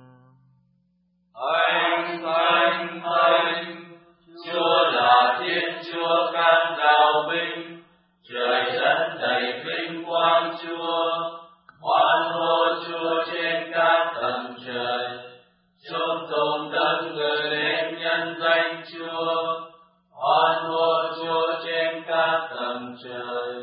Thánh, thánh, thánh, Chúa là Thiên Chúa can đào binh, trời đất đầy vinh quang Chúa. Hoan hô Chúa trên các tầng trời, chúc tụng đấng người đến nhân danh Chúa. Hoan hô Chúa trên các tầng trời.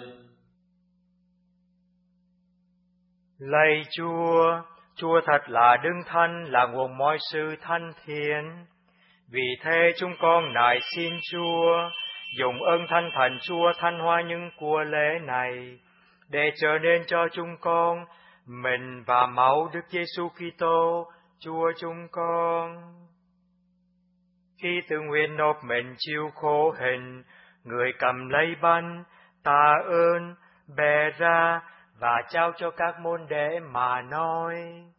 Lạy Chúa, Chúa thật là đấng thánh, là nguồn mọi sự thanh thiện. Vì thế chúng con nài xin Chúa, dùng ơn Thánh Thần Chúa thanh hóa những của lễ này, để trở nên cho chúng con mình và máu Đức Giêsu Kitô, Chúa chúng con. Khi tự nguyện nộp mình chịu khổ hình, Người cầm lấy bánh, tạ ơn, bẻ ra và trao cho các môn đệ mà nói: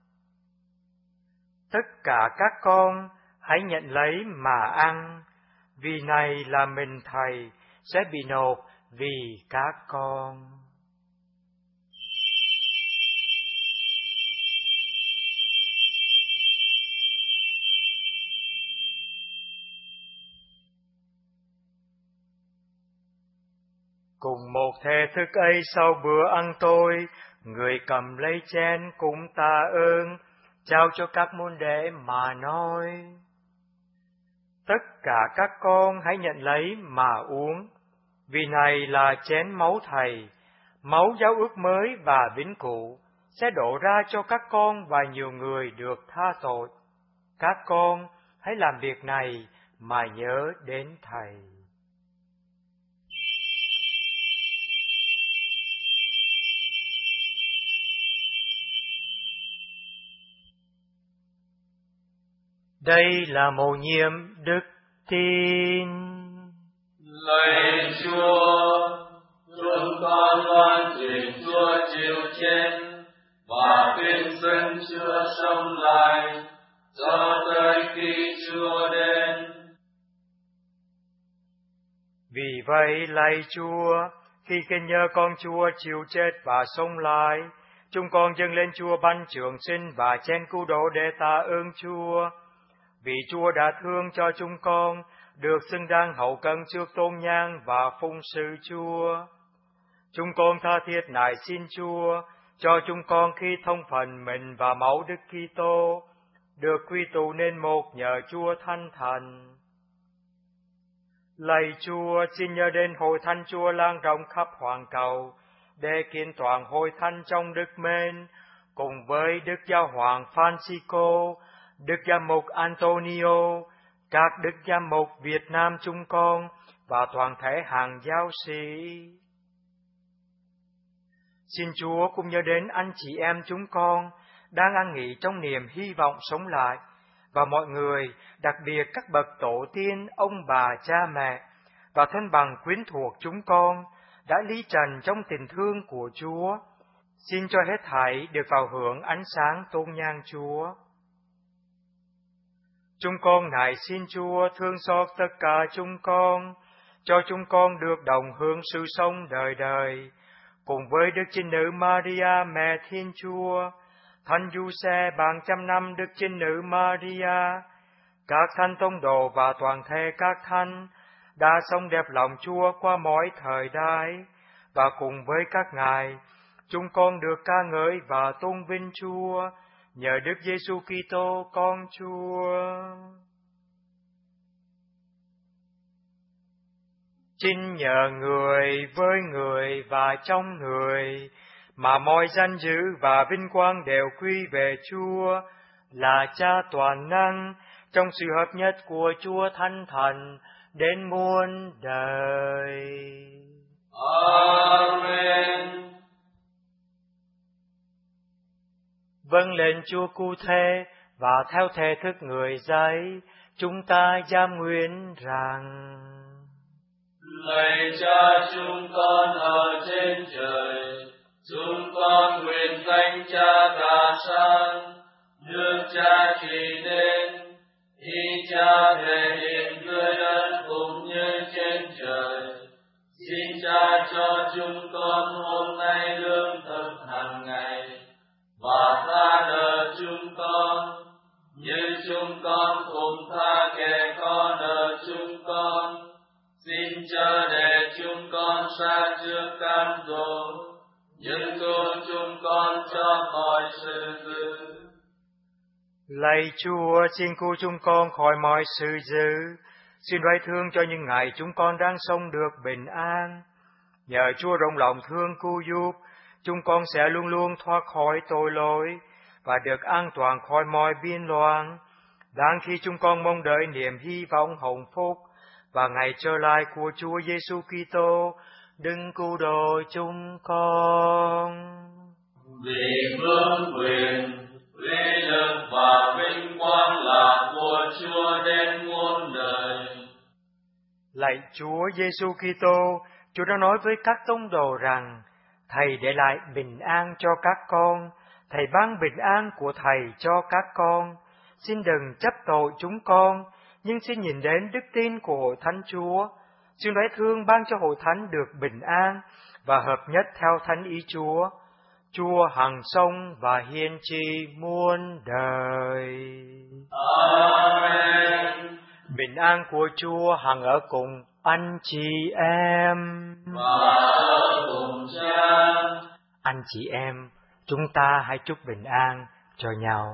Tất cả các con hãy nhận lấy mà ăn, vì này là mình Thầy sẽ bị nộp vì các con. Cùng một thể thức ấy, sau bữa ăn tối, Người cầm lấy chén cũng tạ ơn, trao cho các môn đệ mà nói: Tất cả các con hãy nhận lấy mà uống, vì này là chén máu Thầy, máu giao ước mới và vĩnh cửu, sẽ đổ ra cho các con và nhiều người được tha tội. Các con hãy làm việc này mà nhớ đến Thầy. Đây là mầu nhiệm đức tin. Lạy Chúa, chúng con loan truyền Chúa chịu chết và tuyên xưng Chúa sống lại cho tới khi Chúa đến. Vì vậy, lạy Chúa, khi kinh nhớ con Chúa chịu chết và sống lại, chúng con dâng lên Chúa bánh trường sinh và chén cứu độ để tạ ơn Chúa. Vì Chúa đã thương cho chúng con, được xứng đáng hậu cận trước tôn nhang và phụng sự Chúa. Chúng con tha thiết nài xin Chúa, cho chúng con khi thông phần mình và máu Đức Kitô, được quy tụ nên một nhờ Chúa Thánh Thần. Lạy Chúa, xin nhớ đến hội thánh Chúa lan rộng khắp hoàn cầu, để kiện toàn hội thánh trong đức mến, cùng với Đức Giáo hoàng Francisco, Đức Giám mục Antonio, các Đức Giám mục Việt Nam chúng con và toàn thể hàng giáo sĩ. Xin Chúa cũng nhớ đến anh chị em chúng con đang an nghỉ trong niềm hy vọng sống lại, và mọi người, đặc biệt các bậc tổ tiên, ông bà, cha mẹ và thân bằng quyến thuộc chúng con đã ly trần trong tình thương của Chúa. Xin cho hết thảy được vào hưởng ánh sáng tôn nhang Chúa. Chúng con nài xin Chúa thương xót tất cả chúng con, cho chúng con được đồng hưởng sự sống đời đời, cùng với Đức Trinh Nữ Maria Mẹ Thiên Chúa, Thánh Giuse bằng trăm năm Đức Trinh Nữ Maria, các thánh tông đồ và toàn thể các thánh đã sống đẹp lòng Chúa qua mọi thời đại, và cùng với các ngài, chúng con được ca ngợi và tôn vinh Chúa nhờ Đức Giêsu Kitô con Chúa. Chính nhờ Người, với Người và trong Người mà mọi danh dự và vinh quang đều quy về Chúa là Cha toàn năng, trong sự hợp nhất của Chúa Thánh Thần đến muôn đời. Amen. Vâng lệnh Chúa cụ thể và theo thể thức Người dạy, chúng ta dám nguyện rằng: Lạy Cha chúng con ở trên trời, chúng con nguyện danh Cha cả sáng, nước Cha trị đến, ý Cha thể hiện dưới đất cũng như trên trời. Xin Cha cho chúng con hôm nay lương thực hàng ngày, và tha nợ chúng con, như chúng con cũng tha kẻ có nợ chúng con. Xin chớ để chúng con sa trước cám dỗ, nhưng cứu chúng con cho mọi sự dữ. Lạy Chúa, xin cứu chúng con khỏi mọi sự dữ. Xin đoái thương cho những ngày chúng con đang sống được bình an. Nhờ Chúa rộng lòng thương cứu giúp, chúng con sẽ luôn luôn thoát khỏi tội lỗi và được an toàn khỏi mọi biên loạn. Đang khi chúng con mong đợi niềm hy vọng hồng phúc và ngày trở lại của Chúa Giêsu Kitô, đừng cứu độ chúng con. Vì vương quyền, uy lực và vinh quang là của Chúa đến muôn đời. Lạy Chúa Giêsu Kitô, Chúa đã nói với các tông đồ rằng Thầy để lại bình an cho các con, Thầy ban bình an của Thầy cho các con. Xin đừng chấp tội chúng con, nhưng xin nhìn đến đức tin của Hội Thánh Chúa. Xin đoái thương ban cho Hội Thánh được bình an và hợp nhất theo thánh ý Chúa. Chúa hằng sống và hiên tri muôn đời. Amen. Bình an của Chúa hằng ở cùng anh chị em. Và ở cùng Cha. Anh chị em, chúng ta hãy chúc bình an cho nhau.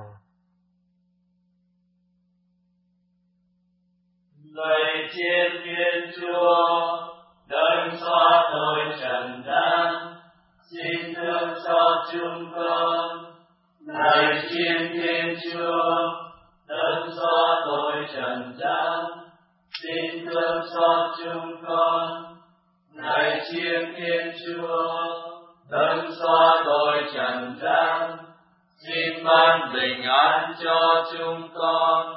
Lạy Thiên Thiên Chúa, đấng xóa tội trần gian, xin thương cho chúng con. Lạy Thiên Thiên Chúa, đấng xóa tội trần gian, xin thương cho chúng con. Lạy Thiên Thiên Chúa, đấng xóa tội trần gian, xin ban bình an cho chúng con.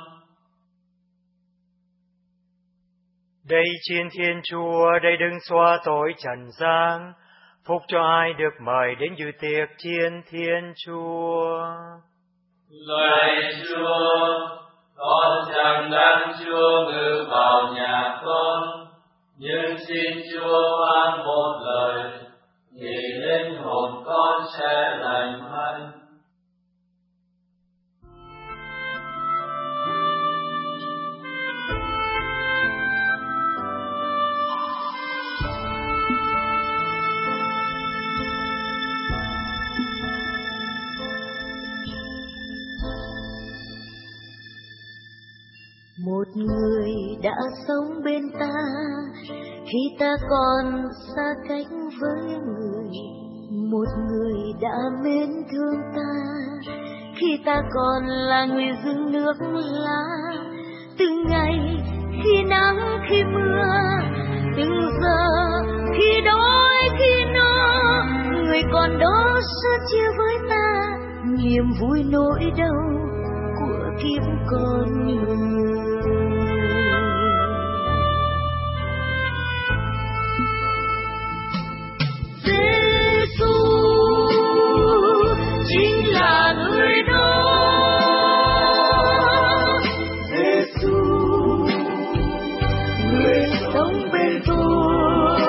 Đây Chiên Thiên Chúa, đây đấng xóa tội trần gian, phúc cho ai được mời đến dự tiệc Chiên Thiên Chúa. Lạy Chúa, con chẳng đáng Chúa ngự vào nhà con, nhưng xin Chúa phán một lời, thì linh hồn con sẽ lành mạnh. Một người đã sống bên ta khi ta còn xa cách với người. Một người đã mến thương ta khi ta còn là người dưng nước lá. Từng ngày khi nắng khi mưa, từng giờ khi đói khi no, người còn đó sớt chia với ta niềm vui nỗi đau của kiếp con người. Giêsu chính là người đó. Giêsu người sống bên tôi,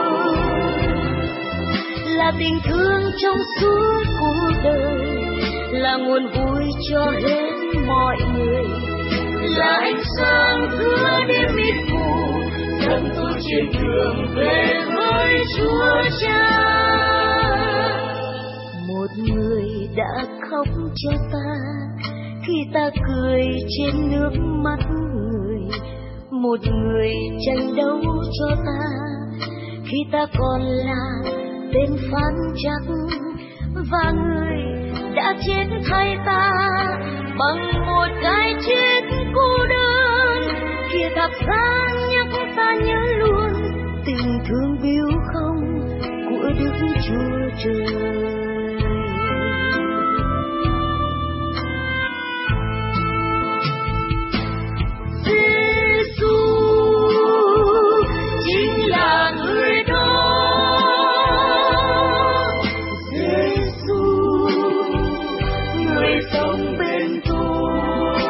là tình thương trong suốt cuộc đời, là nguồn vui cho hết mọi người, là ánh sáng giữa đêm mịt mù, dẫn tôi trên đường về với Chúa Cha. Một người đã khóc cho ta khi ta cười trên nước mắt người, một người tranh đấu cho ta khi ta còn là tên phán trắc, và người đã chết thay ta bằng một cái chết cô đơn. Kia thập giá nhắc ta nhớ luôn tình thương biếu không của Đức Chúa Trời. Giêsu chính là người đó. Giêsu người sống bên tôi,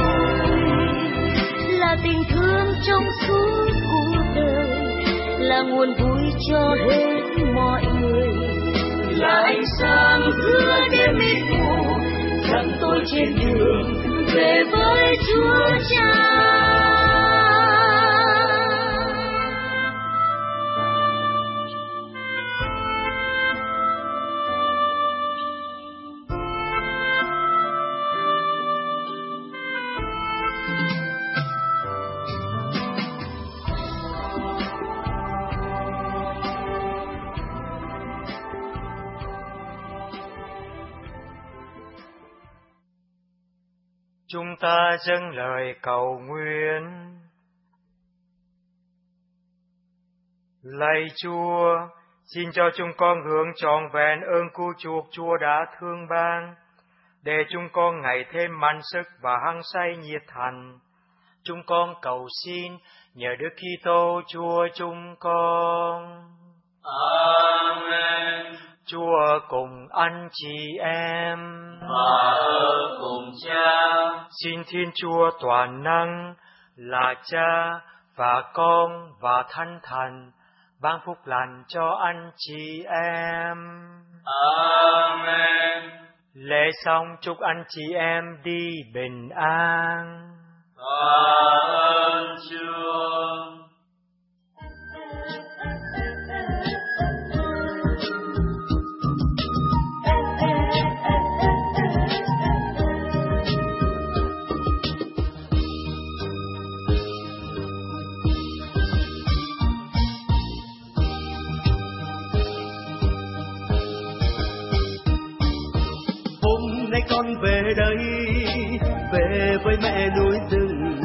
là tình thương trong suốt cuộc đời, là nguồn vui cho hết mọi người, là ánh sáng giữa đêm mịt mù, dẫn tôi trên đường về với Chúa Cha. Chúng ta dâng lời cầu nguyện. Lạy Chúa, xin cho chúng con hưởng trọn vẹn ơn cứu chuộc Chúa đã thương ban, để chúng con ngày thêm mạnh sức và hăng say nhiệt thành. Chúng con cầu xin nhờ Đức Kitô Chúa chúng con. Amen. Chúa cùng anh chị em Và ở cùng Cha. Xin Thiên Chúa toàn năng là Cha và Con và Thánh Thần ban phúc lành cho anh chị em. Amen. Lễ xong chúc anh chị em đi bình an. Tạ ơn Chúa. Con về đây, về với mẹ núi rừng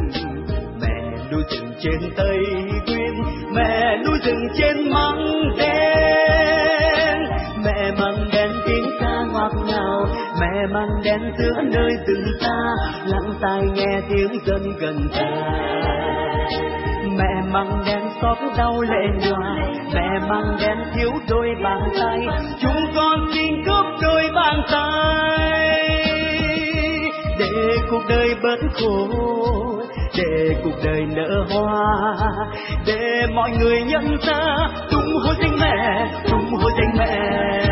trên Tây Nguyên, mẹ núi rừng trên Măng Đen. Mẹ Măng Đen tiếng ca ngọt ngào, mẹ Măng Đen giữa nơi rừng ta, lặng tai nghe tiếng dân gần ta. Mẹ Măng Đen xót đau lệ nhòa, mẹ Măng Đen thiếu đôi bàn tay, chúng con xin cướp đôi bàn tay. Để cuộc đời bớt khổ, để cuộc đời nở hoa, để mọi người nhận ra tung hô danh mẹ, tung hô danh mẹ.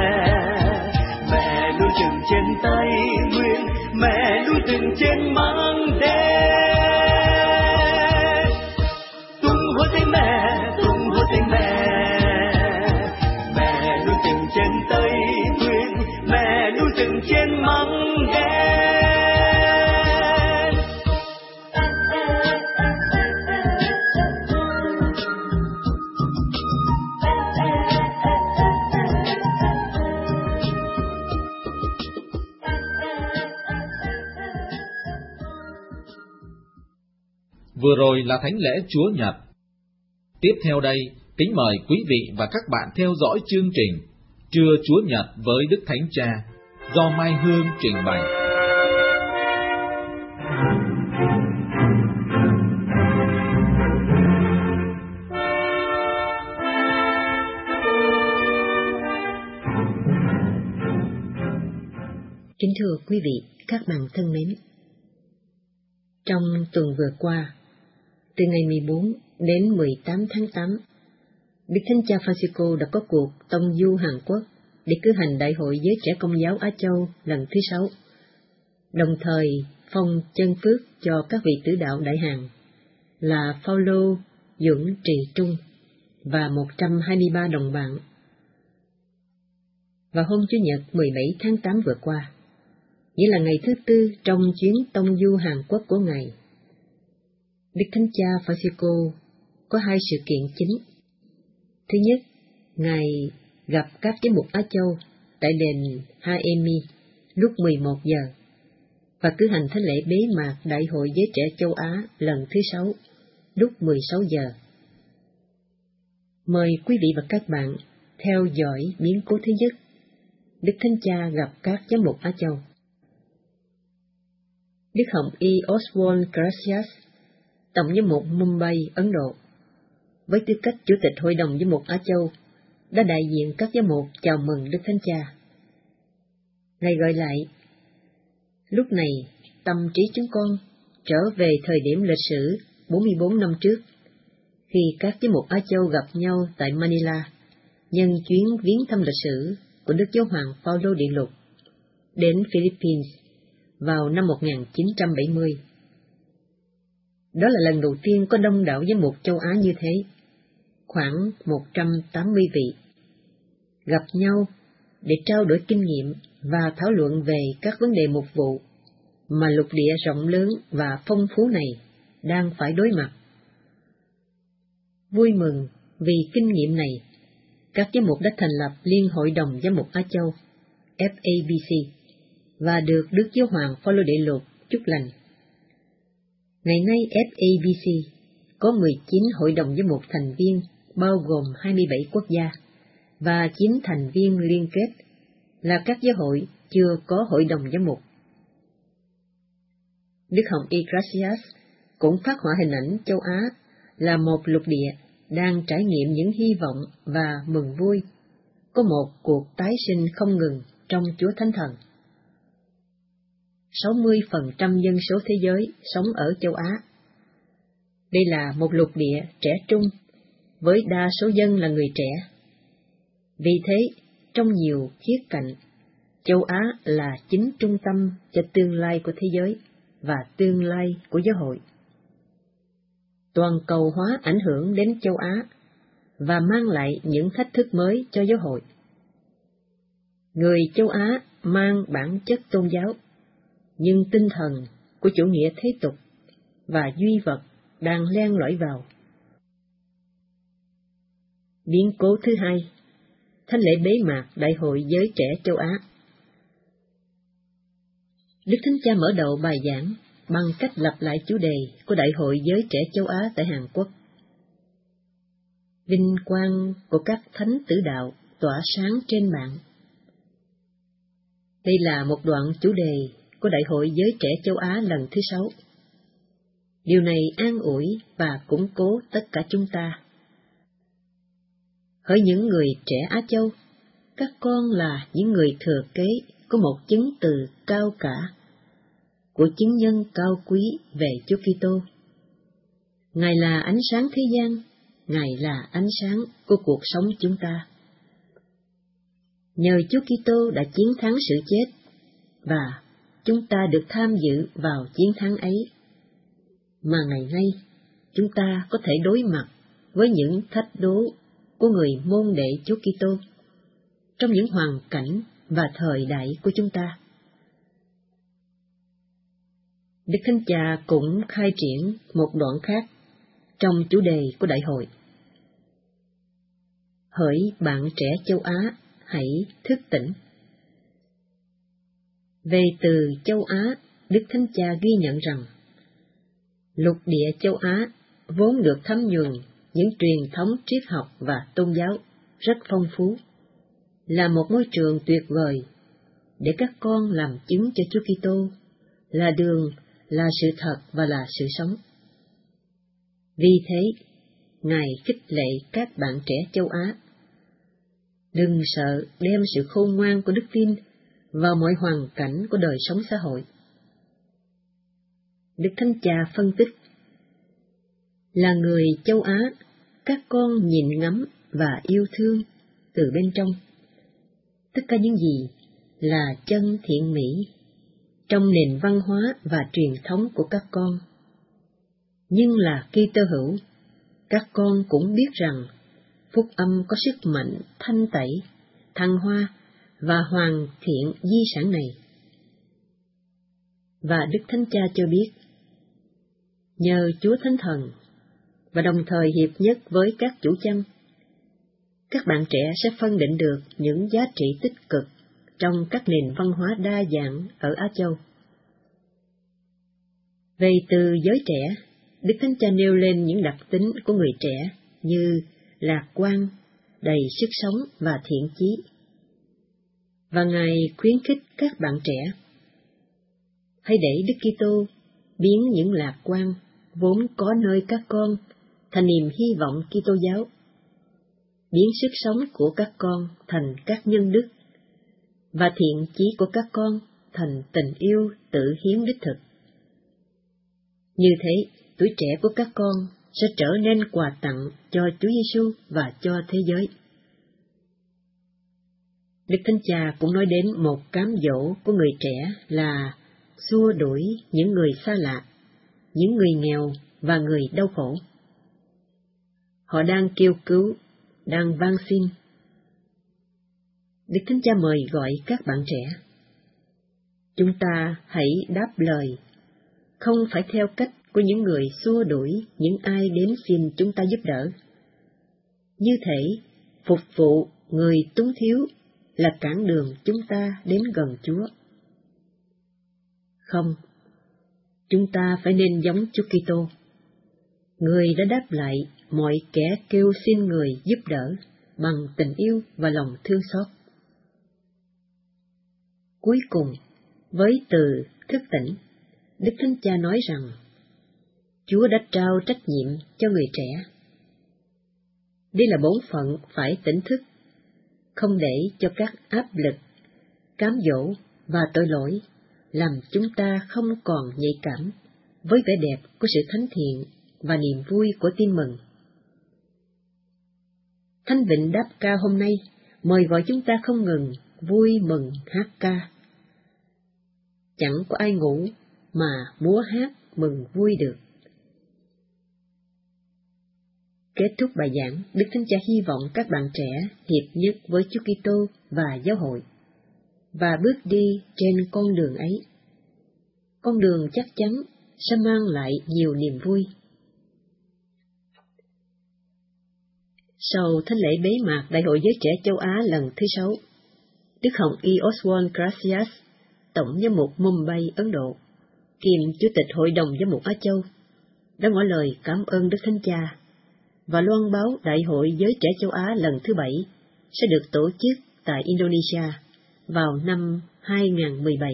Mẹ núi rừng trên Tây Nguyên, mẹ núi rừng trên Măng Đen. Tung hô danh mẹ, tung hô danh mẹ. Mẹ núi rừng trên Tây Nguyên, mẹ núi rừng trên Măng Đen. Vừa rồi là thánh lễ Chúa Nhật. Tiếp theo đây, kính mời quý vị và các bạn theo dõi chương trình Trưa Chúa Nhật với Đức Thánh Cha do Mai Hương trình bày. Kính thưa quý vị, các bạn thân mến, trong tuần vừa qua, từ ngày 14 đến 18 tháng 8, Đức Thánh Cha Francisco đã có cuộc tông du Hàn Quốc để cử hành Đại hội Giới Trẻ Công giáo Á Châu lần thứ 6, đồng thời phong chân phước cho các vị tử đạo Đại Hàn là Phaolô, Duẩn, Trì Trung và 123 đồng bạn. Và hôm Chủ nhật 17 tháng 8 vừa qua, nghĩa là ngày thứ tư trong chuyến tông du Hàn Quốc của Ngài, Đức Thánh Cha Francisco có hai sự kiện chính. Thứ nhất, Ngài gặp các giám mục Á Châu tại đền Haemi lúc 11 giờ và cử hành thánh lễ bế mạc Đại hội Giới Trẻ Châu Á lần thứ 6 lúc 16 giờ. Mời quý vị và các bạn theo dõi biến cố thứ nhất, Đức Thánh Cha gặp các giám mục Á Châu. Đức Hồng Y Oswald Gracias, Tổng giám mục Mumbai, Ấn Độ, với tư cách Chủ tịch Hội đồng Giám mục Á Châu, đã đại diện các giám mục chào mừng Đức Thánh Cha. Ngài gọi lại, lúc này tâm trí chúng con trở về thời điểm lịch sử 44 năm trước, khi các giám mục Á Châu gặp nhau tại Manila, nhân chuyến viếng thăm lịch sử của Đức Giáo hoàng Phaolô Đệ Lục đến Philippines vào năm 1970. Đó là lần đầu tiên có đông đảo giám mục châu Á như thế, khoảng 180 vị, gặp nhau để trao đổi kinh nghiệm và thảo luận về các vấn đề mục vụ mà lục địa rộng lớn và phong phú này đang phải đối mặt. Vui mừng vì kinh nghiệm này, các giám mục đã thành lập Liên hội đồng Giám mục Á Châu, FABC, và được Đức Giáo hoàng Phaolô Đệ Lục chúc lành Ngày nay FABC có 19 hội đồng giám mục thành viên bao gồm 27 quốc gia và 9 thành viên liên kết là các giáo hội chưa có hội đồng giám mục. Đức Hồng Y Gracias cũng phát họa hình ảnh châu Á là một lục địa đang trải nghiệm những hy vọng và mừng vui, có một cuộc tái sinh không ngừng trong Chúa Thánh Thần. 60% dân số thế giới sống ở châu Á. Đây là một lục địa trẻ trung, với đa số dân là người trẻ. Vì thế, trong nhiều khía cạnh, châu Á là chính trung tâm cho tương lai của thế giới và tương lai của giáo hội. Toàn cầu hóa ảnh hưởng đến châu Á và mang lại những thách thức mới cho giáo hội. Người châu Á mang bản chất tôn giáo, nhưng tinh thần của chủ nghĩa thế tục và duy vật đang len lỏi vào. Biến cố thứ hai, thánh lễ bế mạc Đại hội Giới Trẻ Châu Á. Đức Thánh Cha mở đầu bài giảng bằng cách lặp lại chủ đề của Đại hội Giới Trẻ Châu Á tại Hàn Quốc. Vinh quang của các thánh tử đạo tỏa sáng trên bạn. Đây là một đoạn chủ đề của Đại hội Giới Trẻ Châu Á lần thứ 6. Điều này an ủi và củng cố tất cả chúng ta. Hỡi những người trẻ Á Châu, các con là những người thừa kế của một chứng từ cao cả, của chứng nhân cao quý về Chúa Kitô. Ngài là ánh sáng thế gian, Ngài là ánh sáng của cuộc sống chúng ta. Nhờ Chúa Kitô đã chiến thắng sự chết, và chúng ta được tham dự vào chiến thắng ấy, mà ngày nay chúng ta có thể đối mặt với những thách đố của người môn đệ Chúa Kitô trong những hoàn cảnh và thời đại của chúng ta. Đức Thánh Cha cũng khai triển một đoạn khác trong chủ đề của đại hội. Hỡi bạn trẻ châu Á, hãy thức tỉnh. Về từ châu Á, Đức Thánh Cha ghi nhận rằng lục địa châu Á vốn được thấm nhuần những truyền thống triết học và tôn giáo rất phong phú, là một môi trường tuyệt vời để các con làm chứng cho Chúa Kitô là đường, là sự thật và là sự sống. Vì thế, Ngài khích lệ các bạn trẻ châu Á: đừng sợ đem sự khôn ngoan của đức tin vào mọi hoàn cảnh của đời sống xã hội. Đức Thánh Cha phân tích: là người châu Á, các con nhìn ngắm và yêu thương từ bên trong tất cả những gì là chân thiện mỹ trong nền văn hóa và truyền thống của các con. Nhưng là Kitô hữu, các con cũng biết rằng phúc âm có sức mạnh thanh tẩy, thăng hoa và hoàn thiện di sản này. Và Đức Thánh Cha cho biết, nhờ Chúa Thánh Thần và đồng thời hiệp nhất với các chủ chăn, các bạn trẻ sẽ phân định được những giá trị tích cực trong các nền văn hóa đa dạng ở Á Châu. Về từ giới trẻ, Đức Thánh Cha nêu lên những đặc tính của người trẻ như lạc quan, đầy sức sống và thiện chí. Và Ngài khuyến khích các bạn trẻ: hãy để Đức Kitô biến những lạc quan vốn có nơi các con thành niềm hy vọng Kitô giáo, biến sức sống của các con thành các nhân đức, và thiện chí của các con thành tình yêu tự hiến đích thực. Như thế, tuổi trẻ của các con sẽ trở nên quà tặng cho Chúa Giêsu và cho thế giới. Đức Thánh Cha cũng nói đến một cám dỗ của người trẻ là xua đuổi những người xa lạ, những người nghèo và người đau khổ. Họ đang kêu cứu, đang van xin. Đức Thánh Cha mời gọi các bạn trẻ: chúng ta hãy đáp lời, không phải theo cách của những người xua đuổi những ai đến xin chúng ta giúp đỡ. Như thể phục vụ người túng thiếu là cản đường chúng ta đến gần Chúa. Không, Chúng ta phải nên giống Chúa Kitô. Người đã đáp lại mọi kẻ kêu xin Người giúp đỡ bằng tình yêu và lòng thương xót. Cuối cùng, với từ thức tỉnh, Đức Thánh Cha nói rằng, Chúa đã trao trách nhiệm cho người trẻ. Đây là bổn phận phải tỉnh thức, không để cho các áp lực, cám dỗ và tội lỗi làm chúng ta không còn nhạy cảm với vẻ đẹp của sự thánh thiện và niềm vui của tin mừng. Thánh Vịnh đáp ca hôm nay mời gọi chúng ta không ngừng vui mừng hát ca. Chẳng có ai ngủ mà múa hát mừng vui được. Kết thúc bài giảng, Đức Thánh Cha hy vọng các bạn trẻ hiệp nhất với Chúa Kitô và giáo hội, và bước đi trên con đường ấy. Con đường chắc chắn sẽ mang lại nhiều niềm vui. Sau thánh lễ bế mạc Đại hội Giới Trẻ Châu Á lần thứ 6, Đức Hồng Y Oswald Gracias, Tổng giám mục Mumbai, Ấn Độ, kiêm Chủ tịch Hội đồng Giám mục Á Châu, đã ngỏ lời cảm ơn Đức Thánh Cha và loan báo Đại hội Giới Trẻ Châu Á lần thứ 7 sẽ được tổ chức tại Indonesia vào năm 2017.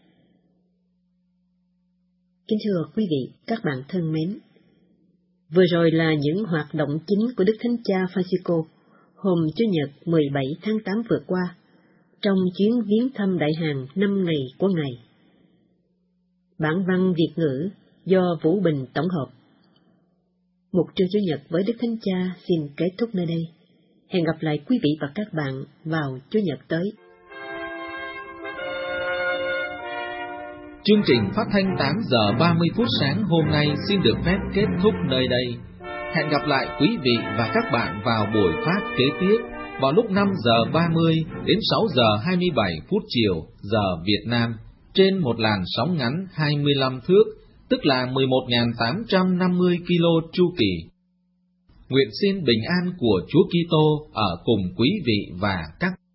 Kính thưa quý vị, các bạn thân mến, vừa rồi là những hoạt động chính của Đức Thánh Cha Francisco hôm Chủ nhật 17 tháng 8 vừa qua, trong chuyến viếng thăm Đại Hàn 5 ngày của Ngài. Bản văn Việt ngữ do Vũ Bình tổng hợp. Mục trưa Chủ nhật với Đức Thánh Cha xin kết thúc nơi đây. Hẹn gặp lại quý vị và các bạn vào Chủ nhật tới. Chương trình phát thanh 8 giờ 30 phút sáng hôm nay xin được phép kết thúc nơi đây. Hẹn gặp lại quý vị và các bạn vào buổi phát kế tiếp vào lúc 5 giờ 30 đến 6 giờ 27 phút chiều giờ Việt Nam trên một làn sóng ngắn 25 thước, tức là 11.850 kilo chu kỳ. Nguyện xin bình an của Chúa Kitô ở cùng quý vị và các